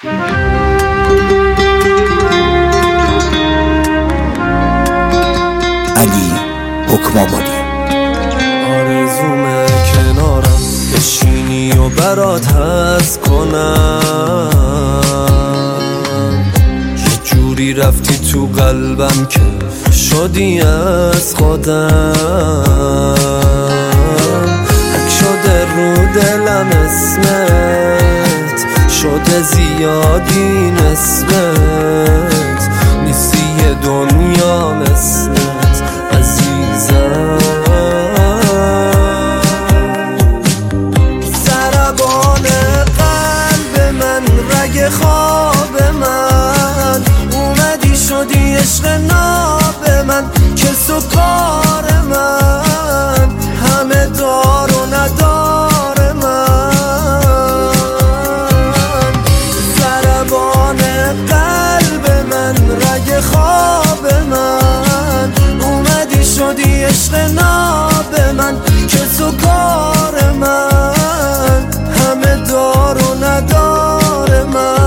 علی حکم‌آبادی. آرزومه کنارم بشینی و برات حس کنم، یه جوری رفتی تو قلبم که شدی از خودم. حک شده رو دلم اسمت، شده زیادی نسبت، نیستی یه دنیا مثلت عزیزم. ضربان قلب من، رگ خواب من، اومدی شدی عشق ناب من، کس و کار من، همه دار و ندار من. ضربان قلب من، رگ خواب من، اومدی شدی عشق ناب من، کس و کار من، همه دار و ندار من.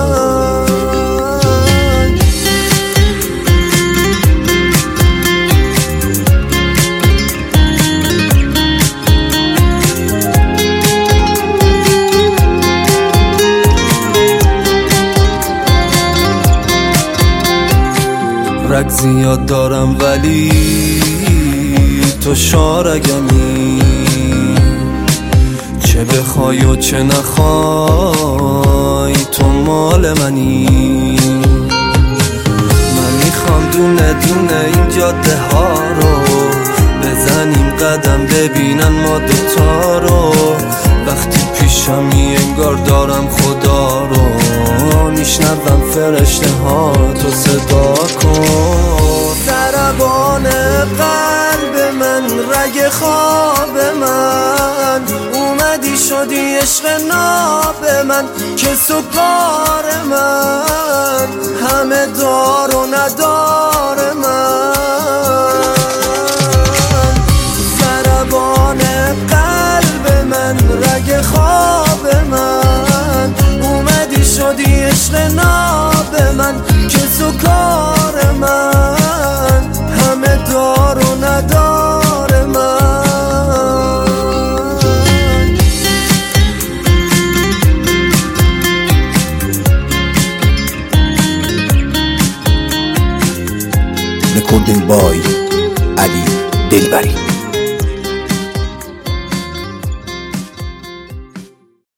رگ زیاد دارم ولی تو شارگمی، چه بخوای و چه نخوای تو مال منی. من میخوام دونه دونه این جاده ها رو بزنیم قدم، ببینن ما دوتا رو. وقتی پیشمی انگار دارم خدا رو، میشنوم فرشته ها تو صدا کن. ضربان قلب من، رگ خواب من، اومدی شدی عشق ناب من، کس و کار من، همه دار و ندار من. ضربان قلب من، رگ خواب من، اومدی شدی عشق ناب من، کس و کار من، همه دار و ندار من. رکوردینگ بای علی دلبری.